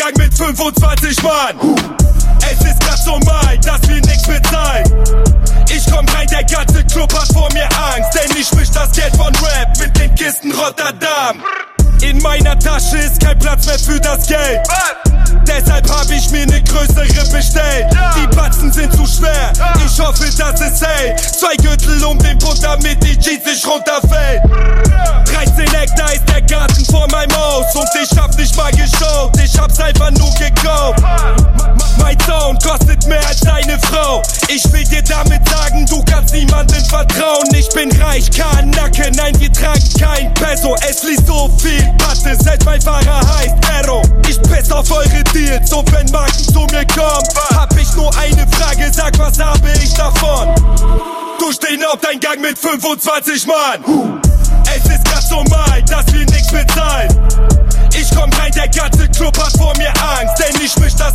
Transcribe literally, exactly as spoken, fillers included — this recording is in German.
Gang mit fünfundzwanzig Mann. Es ist grad so mein, dass wir nix bezahlen. Ich komm rein, der ganze Club hat vor mir Angst, denn ich misch das Geld von Rap mit den Kisten Rotterdam. In meiner Tasche ist kein Platz mehr für das Geld. Deshalb hab ich mir ne größere bestellt. Die Batzen sind zu schwer, ich hoffe, dass es hält. Zwei Gürtel um den Bund, damit die Jeans nicht runterfällt. dreizehn Hektar ist der Garten vor meinem Haus und ich hab nicht mal geschaut, ich hab's einfach nur gekauft. Mein Sound kostet mehr als deine Frau. Ich will dir damit sagen, du kannst niemandem vertrauen. Ich bin reich, kein Nacken, nein, wir tragen kein Peso. Es fließt so viel Patte, seit mein Fahrer heißt Aero. Ich piss auf eure Deals und wenn Marken zu mir kommen, hab ich nur eine Frage, sag, was habe ich davon? Du stehst auf dein Gang mit fünfundzwanzig Mann. Es ist grad so mein, dass wir nix bezahlen. Ich komm rein, der ganze Club hat vor mir Angst, denn ich misch das